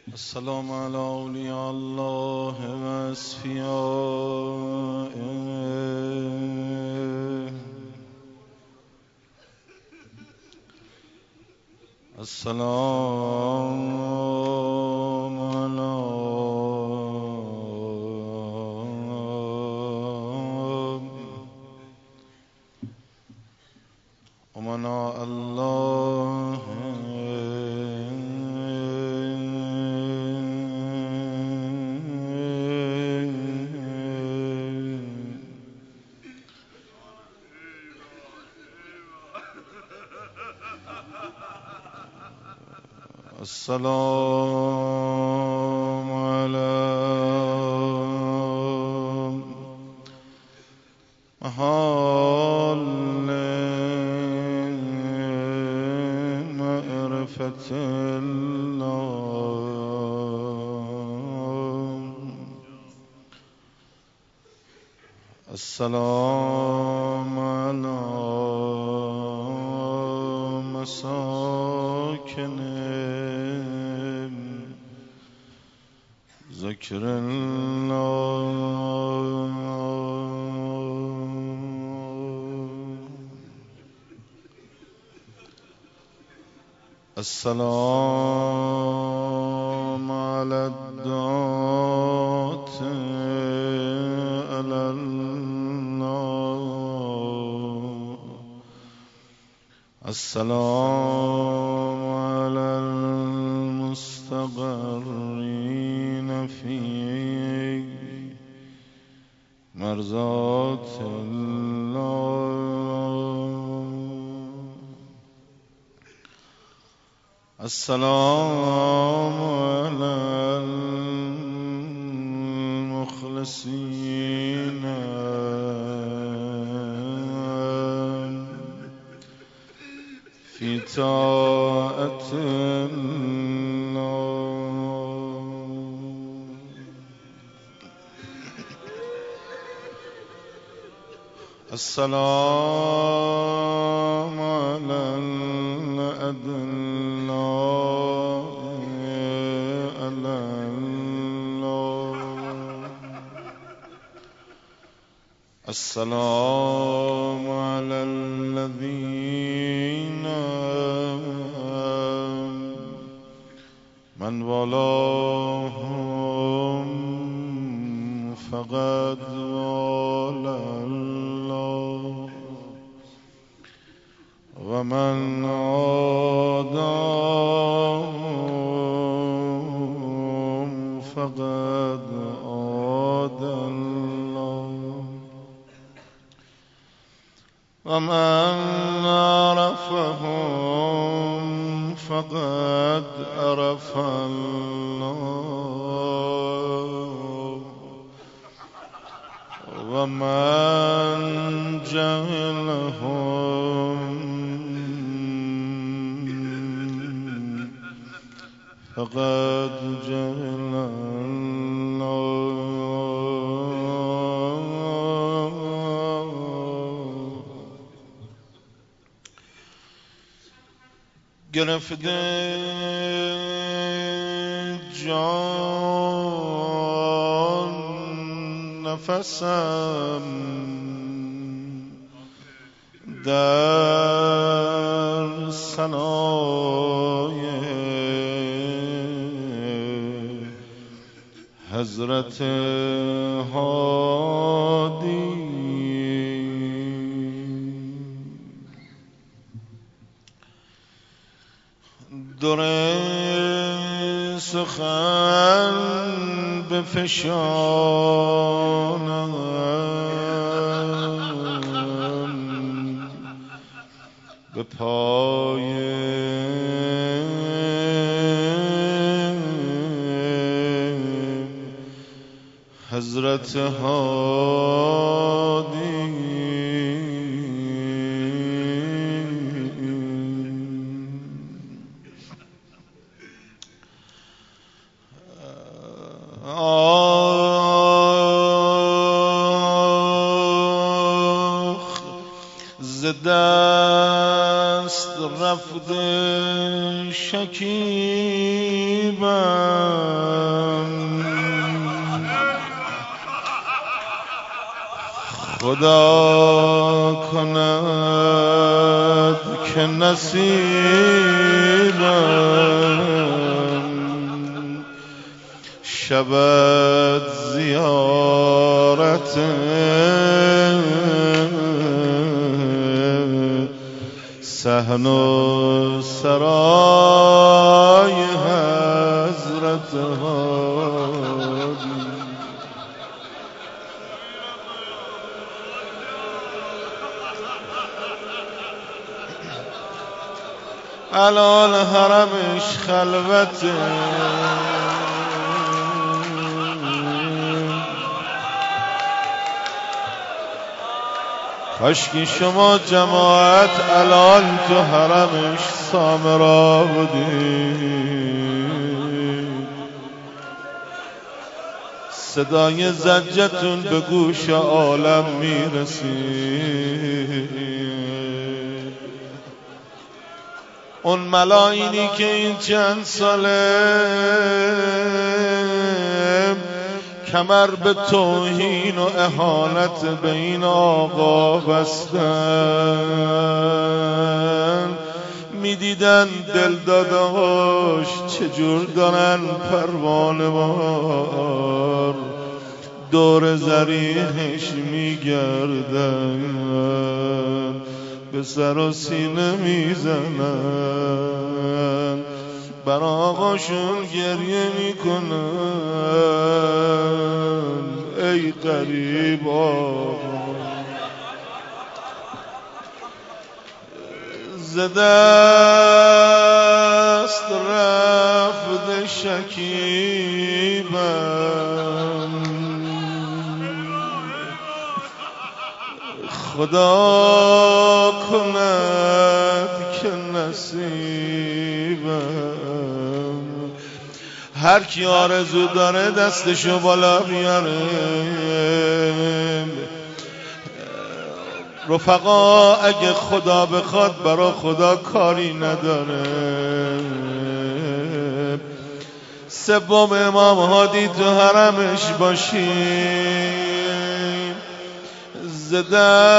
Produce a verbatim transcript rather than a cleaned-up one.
السلام على اولیاء الله و اصفیائه. السلام على امناء الله السلام على محال معرفة الله. السلام على مساكن ذكر الله. السلام على الدعاة إلى الله. السلام على المستقرين في مرضات الله. السلام على المخلصين في طاعة الله. السلام على الأدلاء على الله. السلام على الذين من والاهم فقد والى الله ومن عاداهم فقد عادى الله ومن عرفهم فقد عرف الله ومن جهلهم فقد جهل الله. گرفته جان نفسم در ثنای حضرت هادی. در سخن بفشانم به پای حضرت هادی. آخ ز دست رفته شکیبم خدا کند که نصیبم شود زیارت صحن و سرای حضرت هادی. الان حرمش خلوته کاشکی شما جماعت الان تو حرمش سامرا بودی صدای زجتون به گوش عالم میرسید. اون ملاینی که این چند ساله کمر به توهین و اهانت به این آقا بستن میدیدن دل داداش چجور دارن پروانه وار دور ذریحش میگردن به سر و سینه میزنن بر آقاشون گریه میکنن ای غریب آقا ز دست رفت شکیبم خدا کند که نصیبم. هر کی آرزو داره دستشو بالا بیاره. رفقا اگه خدا بخواد برا خدا کاری نداره. سوم امام هادی تو حرمش باشیم زده